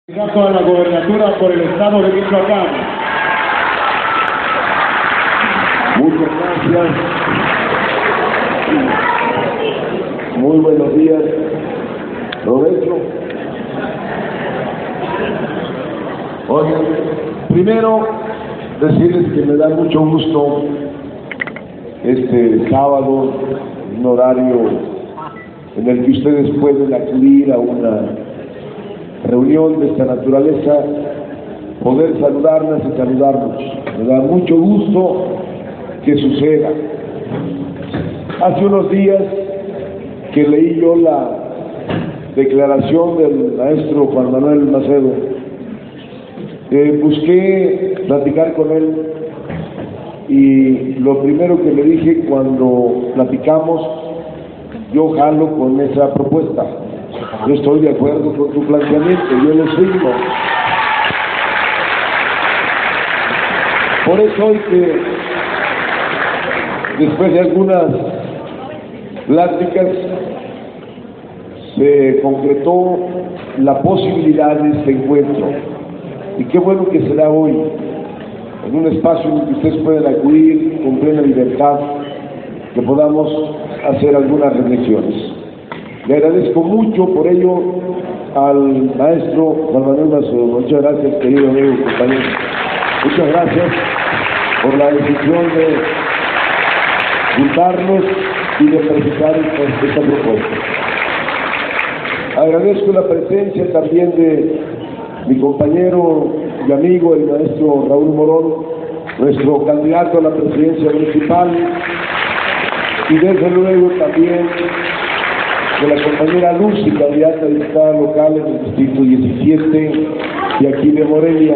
Candidato a la gobernatura por el estado de Michoacán. Muchas gracias. Muy buenos días. Provecho. Oigan, primero decirles que me da mucho gusto este sábado, un horario en el que ustedes pueden acudir a una reunión de esta naturaleza, poder saludarlas y saludarnos. Me da mucho gusto que suceda. Hace unos días que leí yo la declaración del maestro Juan Manuel Macedo, busqué platicar con él y lo primero que le dije cuando platicamos, yo jalo con esa propuesta. Yo estoy de acuerdo con tu planteamiento, yo lo sigo. Por eso hoy que, después de algunas pláticas, se concretó la posibilidad de este encuentro. Y qué bueno que será hoy, en un espacio en el que ustedes pueden acudir con plena libertad, que podamos hacer algunas reflexiones. Le agradezco mucho por ello al maestro Juan Manuel Macedo. Muchas gracias, querido amigo y compañero. Muchas gracias por la decisión de juntarnos y de presentar esta propuesta. Agradezco la presencia también de mi compañero y amigo, el maestro Raúl Morón, nuestro candidato a la presidencia municipal, y desde luego también de la compañera Lucy, candidata a diputada local en el distrito 17 y aquí de Morelia.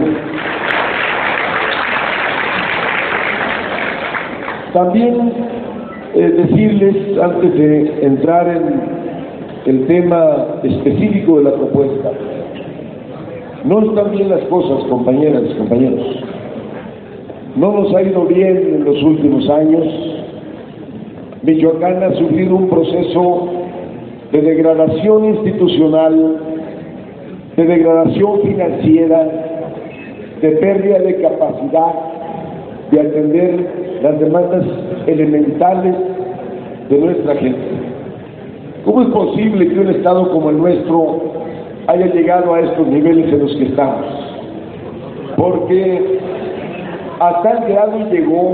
También decirles, antes de entrar en el tema específico de la propuesta, no están bien las cosas, compañeras y compañeros. No nos ha ido bien en los últimos años. Michoacán ha sufrido un proceso de degradación institucional, de degradación financiera, de pérdida de capacidad de atender las demandas elementales de nuestra gente. ¿Cómo es posible que un estado como el nuestro haya llegado a estos niveles en los que estamos? Porque a tal grado llegó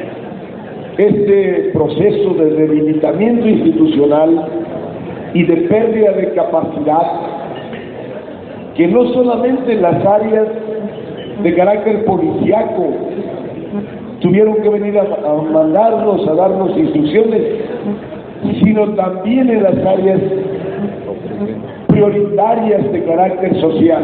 este proceso de debilitamiento institucional y de pérdida de capacidad, que no solamente en las áreas de carácter policíaco tuvieron que venir a mandarnos, a darnos instrucciones, sino también en las áreas prioritarias de carácter social.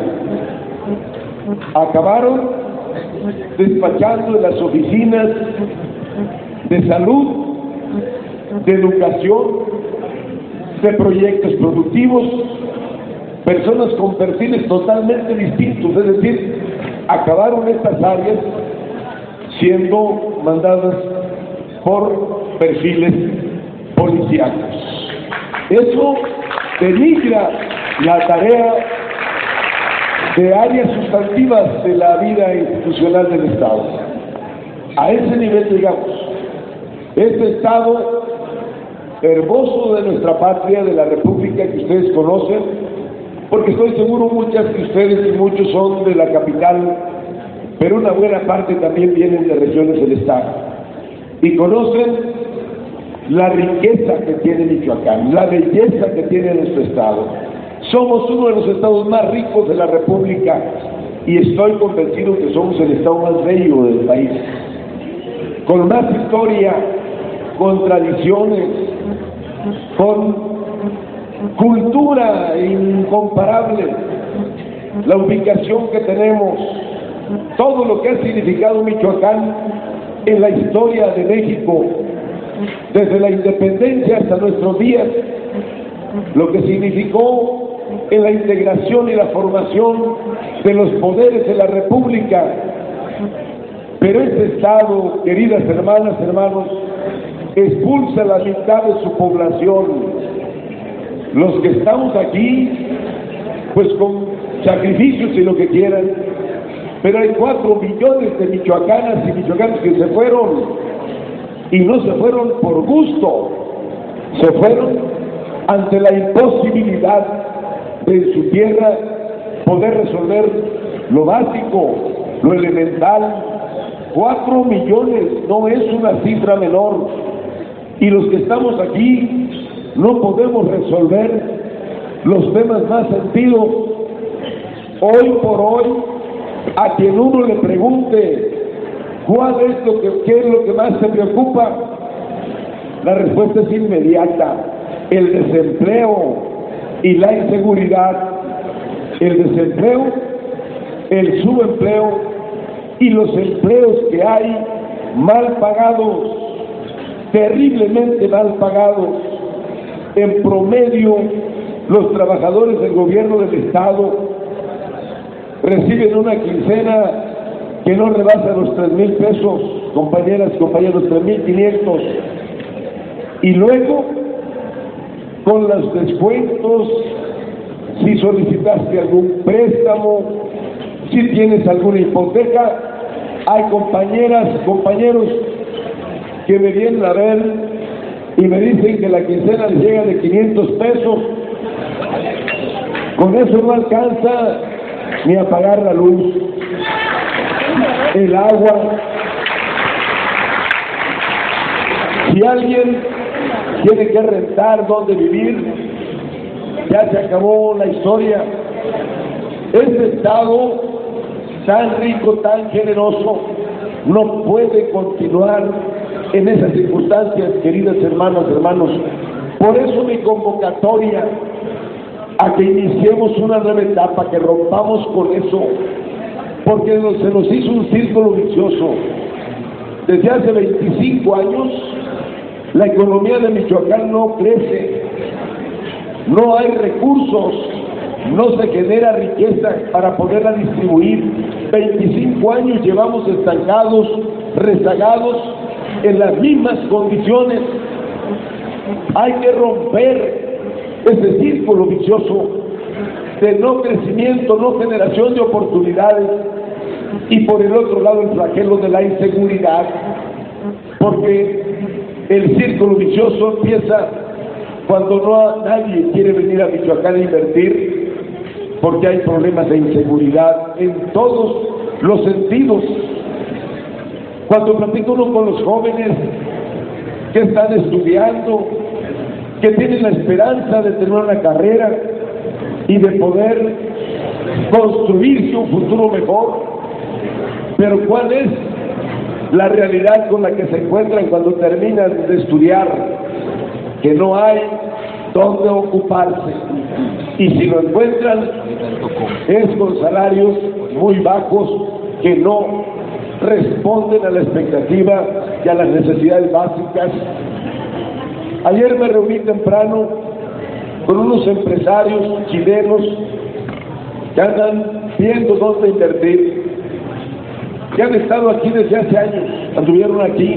Acabaron despachando en las oficinas de salud, de educación, de proyectos productivos, personas con perfiles totalmente distintos, es decir, acabaron estas áreas siendo mandadas por perfiles policíacos. Eso denigra la tarea de áreas sustantivas de la vida institucional del Estado. A ese nivel llegamos. Este Estado hermoso de nuestra patria, de la República que ustedes conocen, porque estoy seguro muchas de ustedes y muchos son de la capital, pero una buena parte también vienen de regiones del Estado y conocen la riqueza que tiene Michoacán, la belleza que tiene nuestro Estado. Somos uno de los estados más ricos de la República y estoy convencido que somos el estado más bello del país, con más historia, con tradiciones, con cultura incomparable, la ubicación que tenemos, todo lo que ha significado Michoacán en la historia de México, desde la independencia hasta nuestros días, lo que significó en la integración y la formación de los poderes de la República. Pero este Estado, queridas hermanas, hermanos, expulsa a la mitad de su población. Los que estamos aquí, pues con sacrificios y lo que quieran, pero hay 4 millones de michoacanas y michoacanos que se fueron, y no se fueron por gusto, se fueron ante la imposibilidad de en su tierra poder resolver lo básico, lo elemental. 4 millones no es una cifra menor, y los que estamos aquí no podemos resolver los temas más sentidos. Hoy por hoy, a quien uno le pregunte qué es lo que más te preocupa, la respuesta es inmediata: el desempleo y la inseguridad. El desempleo, el subempleo y los empleos que hay mal pagados, terriblemente mal pagados. En promedio, los trabajadores del gobierno del Estado reciben una quincena que no rebasa los 3,000 pesos, compañeras, compañeros, 3,500. Y luego, con los descuentos, si solicitaste algún préstamo, si tienes alguna hipoteca, hay compañeras, compañeros que me vienen a ver y me dicen que la quincena les llega de 500 pesos. Con eso no alcanza ni a pagar la luz, el agua. Si alguien tiene que rentar donde vivir, ya se acabó la historia. Este Estado tan rico, tan generoso, no puede continuar en esas circunstancias, queridas hermanas, hermanos. Por eso mi convocatoria a que iniciemos una nueva etapa, que rompamos con eso, porque se nos hizo un círculo vicioso. Desde hace 25 años, la economía de Michoacán no crece, no hay recursos, no se genera riqueza para poderla distribuir. 25 años llevamos estancados, rezagados, en las mismas condiciones. Hay que romper ese círculo vicioso de no crecimiento, no generación de oportunidades, y por el otro lado el flagelo de la inseguridad, porque el círculo vicioso empieza cuando nadie quiere venir a Michoacán a invertir, porque hay problemas de inseguridad en todos los sentidos. Cuando platico uno con los jóvenes que están estudiando, que tienen la esperanza de tener una carrera y de poder construirse un futuro mejor, pero ¿cuál es la realidad con la que se encuentran cuando terminan de estudiar? Que no hay dónde ocuparse, y si lo encuentran es con salarios muy bajos que no responden a la expectativa y a las necesidades básicas. Ayer me reuní temprano con unos empresarios chilenos que andan viendo dónde invertir, que han estado aquí desde hace años, anduvieron aquí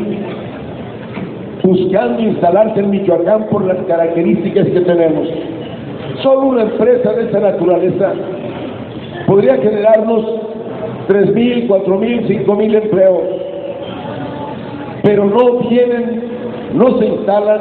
buscando instalarse en Michoacán por las características que tenemos. Solo una empresa de esa naturaleza podría generarnos 3,000, 4,000, 5,000 empleos, pero no vienen, no se instalan,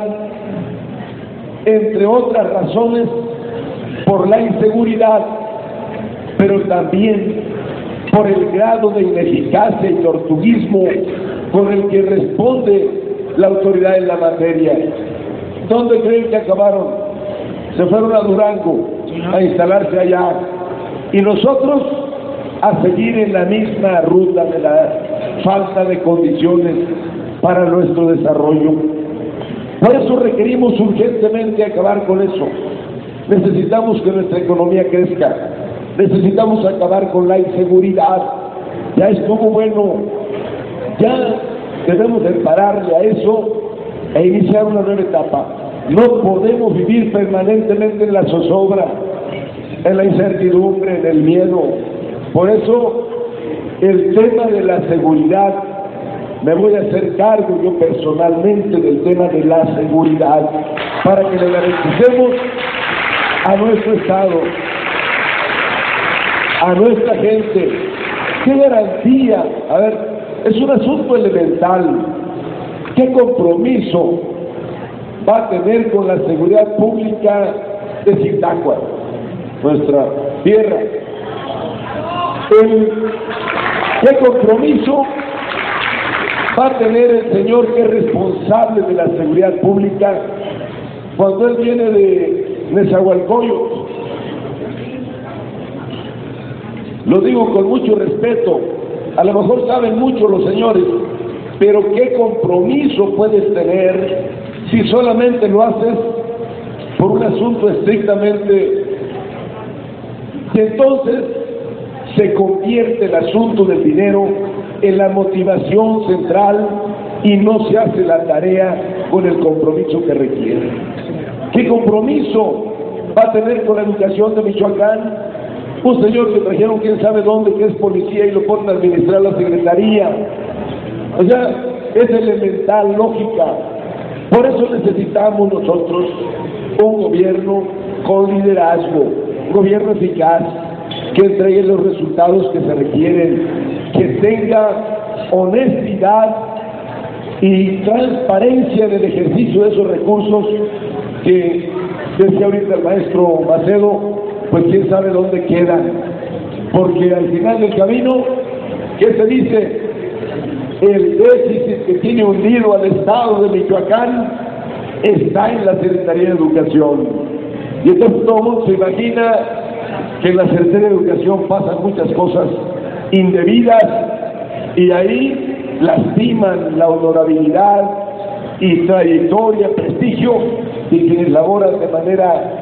entre otras razones, por la inseguridad, pero también por el grado de ineficacia y tortuguismo con el que responde la autoridad en la materia. ¿Dónde creen que acabaron? Se fueron a Durango a instalarse allá, y nosotros a seguir en la misma ruta de la falta de condiciones para nuestro desarrollo. Por eso requerimos urgentemente acabar con eso. Necesitamos que nuestra economía crezca, necesitamos acabar con la inseguridad. Ya estuvo bueno, ya debemos de pararle a eso e iniciar una nueva etapa. No podemos vivir permanentemente en la zozobra, en la incertidumbre, en el miedo. Por eso, el tema de la seguridad, me voy a hacer cargo yo personalmente del tema de la seguridad, para que le garanticemos a nuestro Estado. a nuestra gente. ¿Qué garantía? A ver, es un asunto elemental. ¿Qué compromiso va a tener con la seguridad pública de Zitácuaro, nuestra tierra? ¿Qué compromiso va a tener el señor que es responsable de la seguridad pública cuando él viene de Nezahualcóyotl? Lo digo con mucho respeto, a lo mejor saben mucho los señores, pero ¿qué compromiso puedes tener si solamente lo haces por un asunto estrictamente? Y entonces se convierte el asunto del dinero en la motivación central y no se hace la tarea con el compromiso que requiere. ¿Qué compromiso va a tener con la educación de Michoacán? Un señor que trajeron quién sabe dónde, que es policía, y lo ponen a administrar la secretaría. O sea, es elemental, lógica. Por eso necesitamos nosotros un gobierno con liderazgo, un gobierno eficaz, que entregue los resultados que se requieren, que tenga honestidad y transparencia en el ejercicio de esos recursos que decía ahorita el maestro Macedo, pues quién sabe dónde quedan, porque al final del camino, ¿qué se dice? El déficit que tiene hundido al Estado de Michoacán está en la Secretaría de Educación. Y entonces todo el mundo se imagina que en la Secretaría de Educación pasan muchas cosas indebidas y ahí lastiman la honorabilidad y trayectoria, prestigio de quienes laboran de manera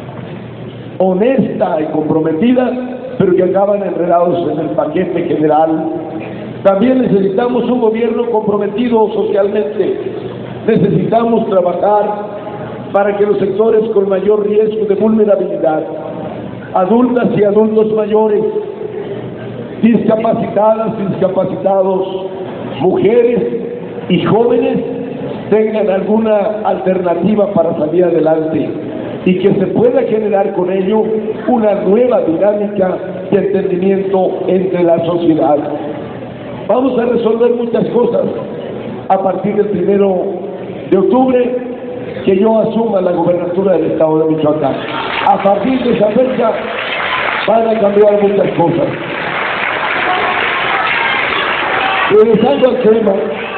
honesta y comprometida, pero que acaban enredados en el paquete general. También necesitamos un gobierno comprometido socialmente. Necesitamos trabajar para que los sectores con mayor riesgo de vulnerabilidad, adultas y adultos mayores, discapacitadas y discapacitados, mujeres y jóvenes, tengan alguna alternativa para salir adelante y que se pueda generar con ello una nueva dinámica de entendimiento entre la sociedad. Vamos a resolver muchas cosas a partir del 1 de octubre que yo asuma la gobernatura del Estado de Michoacán. A partir de esa fecha van a cambiar muchas cosas. Regresando al tema,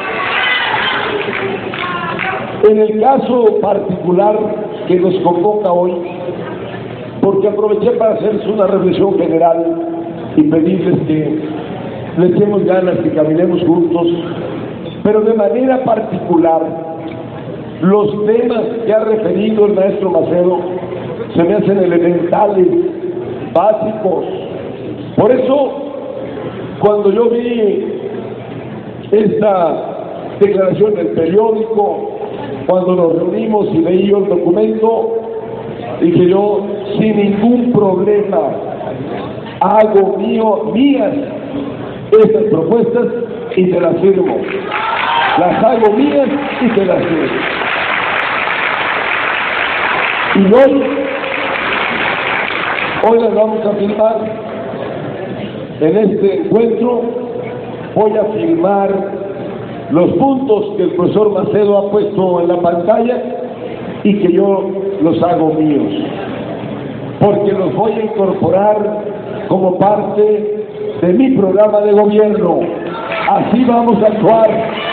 en el caso particular que nos convoca hoy, porque aproveché para hacerles una reflexión general y pedirles que le echemos ganas, que caminemos juntos, pero de manera particular, los temas que ha referido el maestro Macedo se me hacen elementales, básicos. Por eso, cuando yo vi esta declaración en el periódico, cuando nos reunimos y leí yo el documento, dije yo, sin ningún problema, hago mías estas propuestas y te las firmo. Las hago mías y te las firmo. Y hoy las vamos a firmar. En este encuentro voy a firmar los puntos que el profesor Macedo ha puesto en la pantalla y que yo los hago míos, porque los voy a incorporar como parte de mi programa de gobierno. Así vamos a actuar.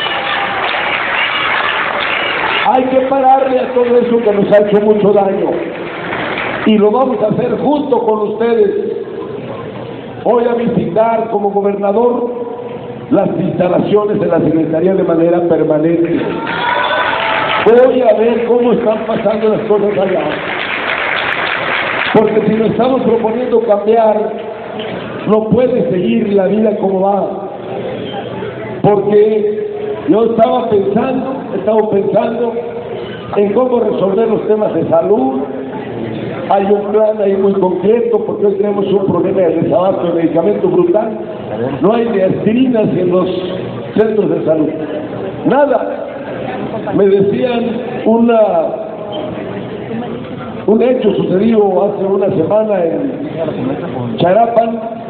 Hay que pararle a todo eso que nos ha hecho mucho daño y lo vamos a hacer junto con ustedes. Voy a visitar como gobernador las instalaciones de la Secretaría de manera permanente. Voy a ver cómo están pasando las cosas allá. Porque si nos estamos proponiendo cambiar, no puede seguir la vida como va. Porque yo estaba pensando en cómo resolver los temas de salud. Hay un plan ahí muy concreto, porque hoy tenemos un problema de desabasto de medicamentos brutal. No hay ni aspirinas en los centros de salud. Nada. Me decían un hecho sucedido hace una semana en Charapan,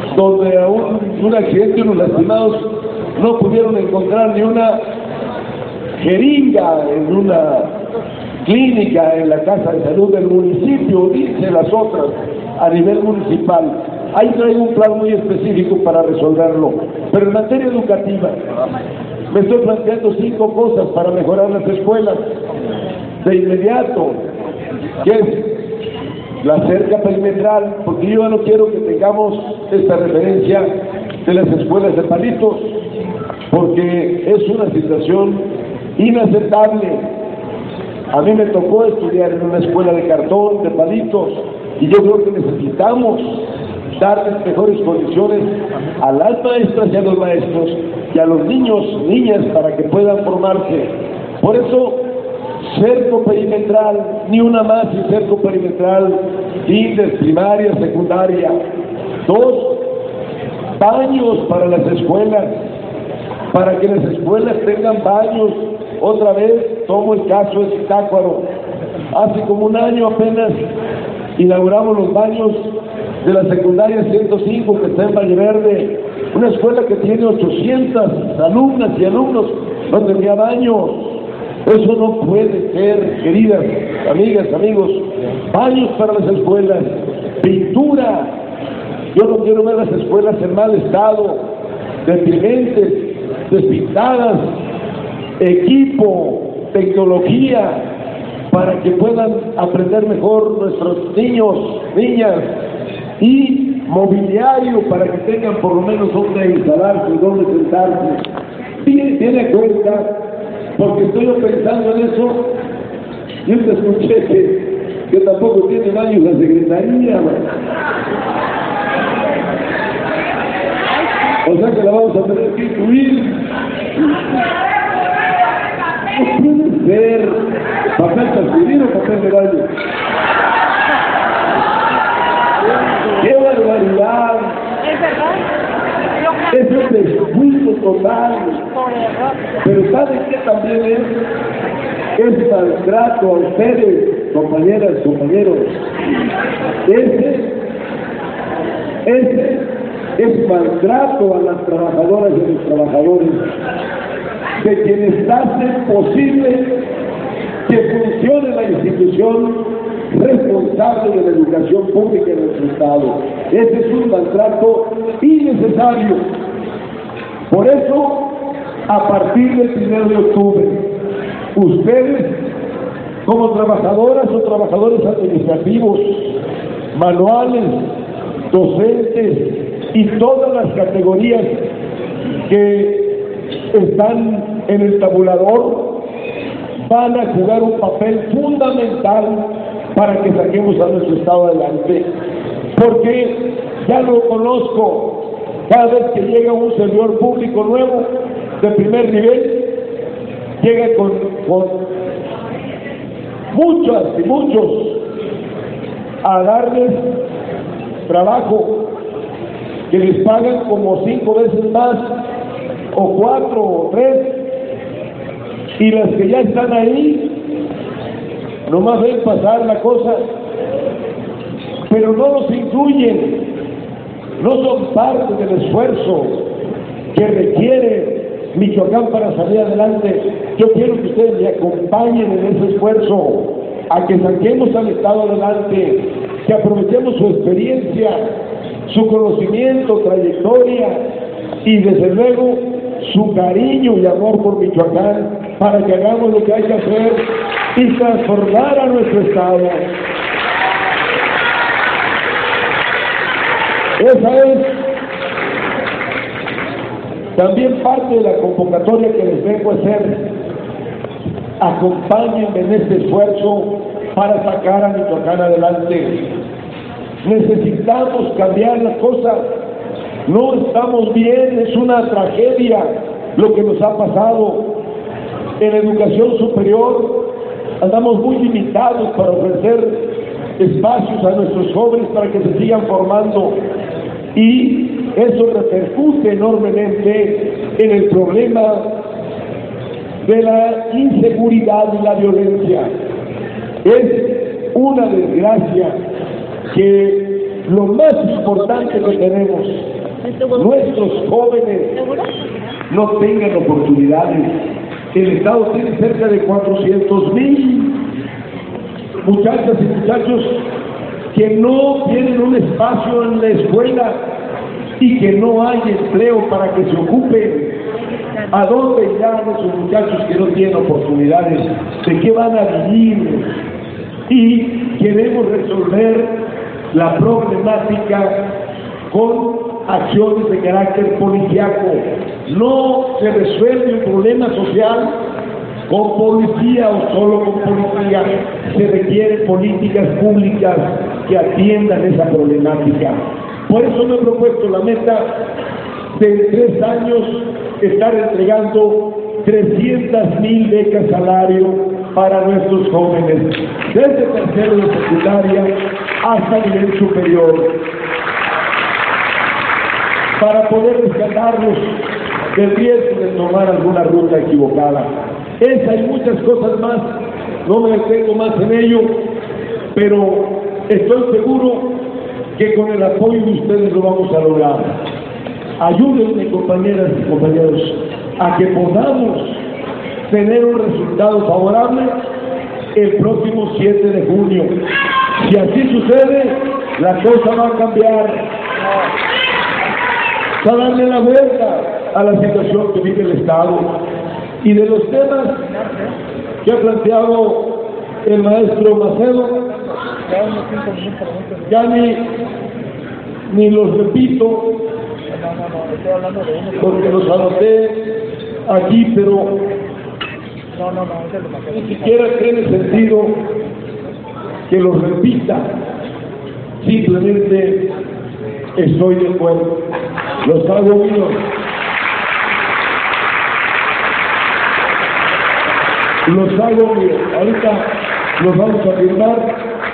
donde a un accidente, unos lastimados no pudieron encontrar ni una jeringa en una clínica en la casa de salud del municipio, dice las otras a nivel municipal. Ahí traigo un plan muy específico para resolverlo. Pero en materia educativa, me estoy planteando 5 cosas para mejorar las escuelas de inmediato, que es la cerca perimetral, porque yo ya no quiero que tengamos esta referencia de las escuelas de palitos, porque es una situación inaceptable. A mí me tocó estudiar en una escuela de cartón, de palitos, y yo creo que necesitamos darles mejores condiciones a las maestras y a los maestros y a los niños, niñas, para que puedan formarse. Por eso, cerco perimetral, ni una más sin cerco perimetral, kinder, primaria, secundaria. 2, baños para las escuelas, para que las escuelas tengan baños. Otra vez tomo el caso de Zitácuaro. Hace como un año apenas inauguramos los baños de la secundaria 105 que está en Valle Verde, una escuela que tiene 800 alumnas y alumnos, no tenía baños. Eso no puede ser, queridas amigas, amigos. Baños para las escuelas, pintura. Yo no quiero ver las escuelas en mal estado, deprimentes, despintadas. Equipo, tecnología, para que puedan aprender mejor nuestros niños, niñas, y mobiliario para que tengan por lo menos donde instalarse, donde sentarse. Tiene cuenta, porque estoy pensando en eso. Yo te escuché que tampoco tiene baños la secretaría, o sea que la vamos a tener que incluir. No puede ser papel transferir o papel de baño. ¡Qué barbaridad! Es verdad. Es un descuido total. Pero ¿saben qué también es maltrato a ustedes, compañeras, compañeros? Ese es maltrato a las trabajadoras y a los trabajadores, de quienes hacen posible que funcione la institución responsable de la educación pública en nuestro Estado. Ese es un maltrato innecesario. Por eso, a partir del 1 de octubre, ustedes, como trabajadoras o trabajadores administrativos, manuales, docentes y todas las categorías que están en el tabulador, van a jugar un papel fundamental para que saquemos a nuestro Estado adelante, porque ya lo conozco. Cada vez que llega un servidor público nuevo de primer nivel, llega con muchas y muchos a darles trabajo que les pagan como 5 veces más, o 4 o 3, y las que ya están ahí nomás ven pasar la cosa, pero no los incluyen, no son parte del esfuerzo que requiere Michoacán para salir adelante. Yo quiero que ustedes me acompañen en ese esfuerzo, a que saquemos al Estado adelante, que aprovechemos su experiencia, su conocimiento, trayectoria y desde luego su cariño y amor por Michoacán, para que hagamos lo que hay que hacer y transformar a nuestro Estado. Esa es también parte de la convocatoria que les vengo a hacer. Acompáñenme en este esfuerzo para sacar a Michoacán adelante. Necesitamos cambiar las cosas. No estamos bien, es una tragedia lo que nos ha pasado. En educación superior andamos muy limitados para ofrecer espacios a nuestros jóvenes para que se sigan formando, y eso repercute enormemente en el problema de la inseguridad y la violencia. Es una desgracia que lo más importante que tenemos nuestros jóvenes no tengan oportunidades. El Estado tiene cerca de 400,000 muchachas y muchachos que no tienen un espacio en la escuela y que no hay empleo para que se ocupen. ¿A dónde irán esos muchachos que no tienen oportunidades? ¿De qué van a vivir? Y queremos resolver la problemática con acciones de carácter policíaco. No se resuelve un problema social con policía o solo con policía. Se requieren políticas públicas que atiendan esa problemática. Por eso me he propuesto la meta de en 3 años estar entregando 300,000 becas salario para nuestros jóvenes, desde tercero de secundaria hasta nivel superior, para poder rescatarlos del riesgo de tomar alguna ruta equivocada. Esa y muchas cosas más, no me detengo más en ello, pero estoy seguro que con el apoyo de ustedes lo vamos a lograr. Ayúdenme, compañeras y compañeros, a que podamos tener un resultado favorable el próximo 7 de junio. Si así sucede, la cosa va a cambiar. Va a darle la vuelta a la situación que vive el Estado. Y de los temas que ha planteado el maestro Macedo, ya ni los repito, porque los anoté aquí, pero ni siquiera tiene sentido que los repita. Simplemente estoy de acuerdo, los hago míos. Los hago míos. Ahorita los vamos a firmar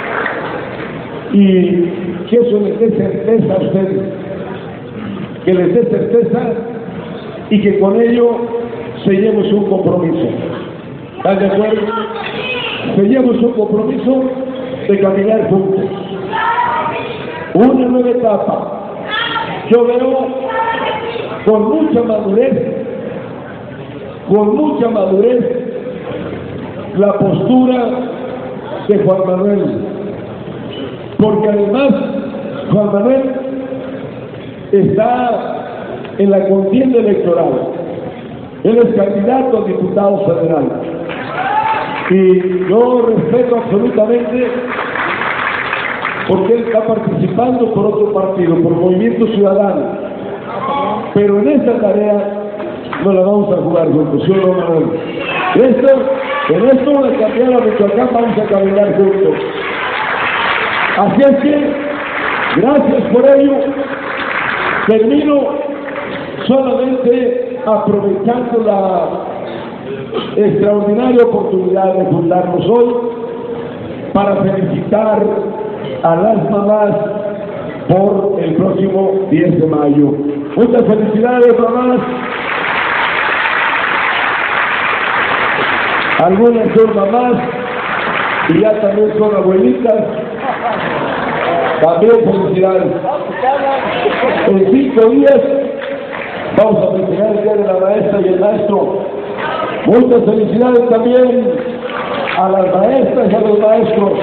y que eso les dé certeza a ustedes, que les dé certeza y que con ello sellemos un compromiso. ¿Están de acuerdo? Sellemos un compromiso de caminar juntos. Una nueva etapa. Yo veo con mucha madurez, la postura de Juan Manuel, porque además Juan Manuel está en la contienda electoral. Él es candidato a diputado federal y yo respeto absolutamente, porque él está participando por otro partido, por Movimiento Ciudadano, pero en esta tarea no la vamos a jugar juntos, ¿sí o no, Manuel? En esto de cambiar a Michoacán vamos a caminar juntos. Así es que, gracias por ello. Termino solamente aprovechando la extraordinaria oportunidad de juntarnos hoy para felicitar a las mamás por el próximo 10 de mayo. Muchas felicidades, mamás. Algunas son mamás y ya también son abuelitas. También felicidades. En 5 días vamos a festejar el Día de la Maestra y el Maestro. Muchas felicidades también a las maestras y a los maestros.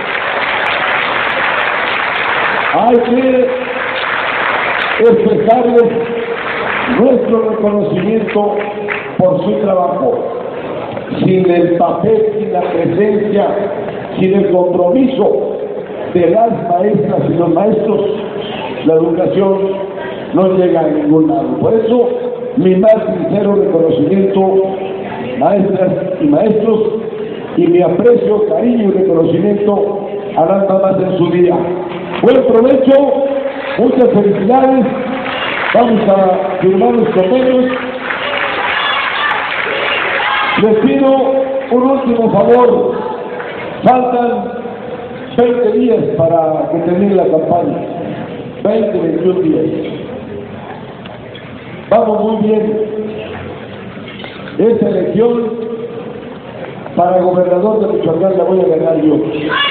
Hay que expresarles nuestro reconocimiento por su trabajo. Sin el papel, sin la presencia, sin el compromiso de las maestras y los maestros, la educación no llega a ningún lado. Por eso, mi más sincero reconocimiento, maestras y maestros, y mi aprecio, cariño y reconocimiento a las mamás en su día. Buen provecho, muchas felicidades. Vamos a firmar los convenios. Les pido un último favor. Faltan 20 días para que termine la campaña. 20, 21 días. Vamos muy bien. Esta elección para gobernador de Michoacán la voy a ganar yo.